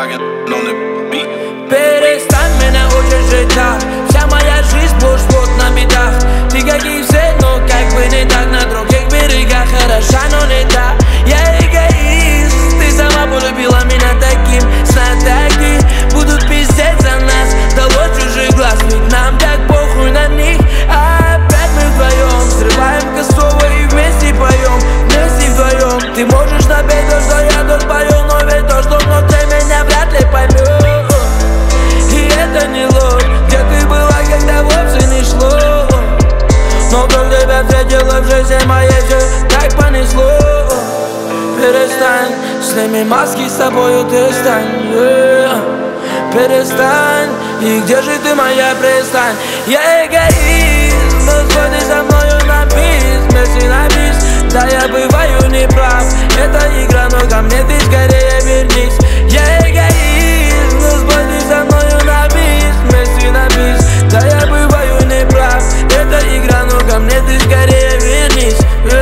Перестань меня учить жить так. Вся моя жизнь плод на бедах. Ты как и все, но как бы не так. На других берегах хороша, но не так. Я эгоист, ты сама полюбила меня таким. Знатоки будут пиздеть за нас. Дало чужих глаз, ведь нам так похуй на них. А опять мы вдвоем срываем косово и вместе поем. Вместе вдвоем. Ты можешь напеть то, что я тут пою, но ведь то, что внутри меня вряд ли поймет. И это не ложь. Где ты была, когда вовсе не шло? Но вдруг тебя встретила в жизни моей, все так понесло. Перестань, сними маски, с тобою ты стань, перестань, и где же ты, моя пристань? Я эгоист, но сходи со мною на бис, вместе на бис. Да, я бываю неправ, это игра, но ко мне ты скорее вернись. Я эгоист, но сходи со мною на бис, вместе на бис. Да, я бываю неправ, это игра, но ко мне ты скорее вернись.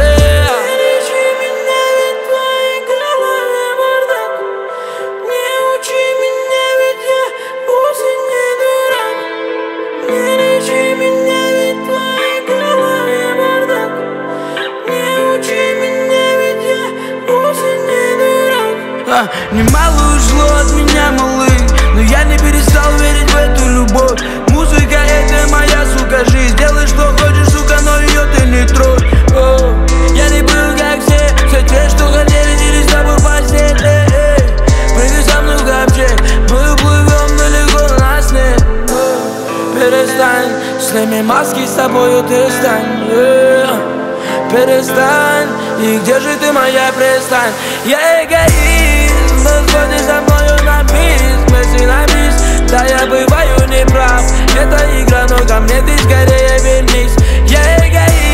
Немало ушло от меня, малыш, но я не перестал верить в эту любовь. Музыка — это моя, сука, жизнь. Делай, что хочешь, сука, но ее ты не трогай. Я не был, как все те, что хотели, делись с тобой постель. Прыгай со мной в ковчег, мы уплывем далеко на сне. Перестань, сними маски, с тобою ты стань. Перестань, и где же ты, моя пристань? Я эгоист, но сходи со мною на бис, вместе на бис. Да, я бываю неправ, это игра, но ко мне ты скорее вернись. Я эгоист.